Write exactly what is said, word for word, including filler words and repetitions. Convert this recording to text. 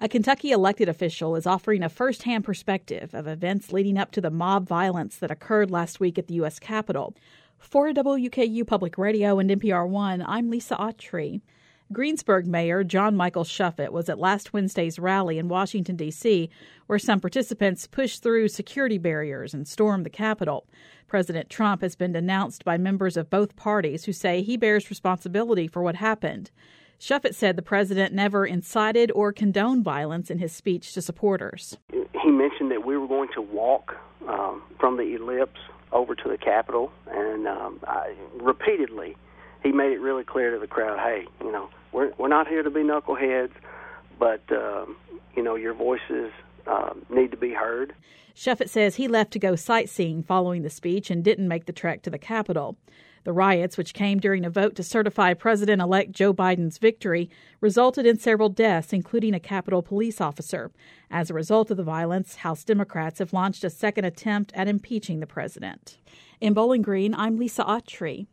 A Kentucky elected official is offering a first-hand perspective of events leading up to the mob violence that occurred last week at the U S Capitol. For W K U Public Radio and N P R One, I'm Lisa Autry. Greensburg Mayor John Michael Shuffett was at last Wednesday's rally in Washington, D C, where some participants pushed through security barriers and stormed the Capitol. President Trump has been denounced by members of both parties who say he bears responsibility for what happened. Shuffett said the president never incited or condoned violence in his speech to supporters. He mentioned that we were going to walk um, from the ellipse over to the Capitol, and um, I, repeatedly he made it really clear to the crowd, hey, you know, we're we're not here to be knuckleheads, but, um, you know, your voices uh, need to be heard. Shuffett says he left to go sightseeing following the speech and didn't make the trek to the Capitol. The riots, which came during a vote to certify President-elect Joe Biden's victory, resulted in several deaths, including a Capitol police officer. As a result of the violence, House Democrats have launched a second attempt at impeaching the president. In Bowling Green, I'm Lisa Autry.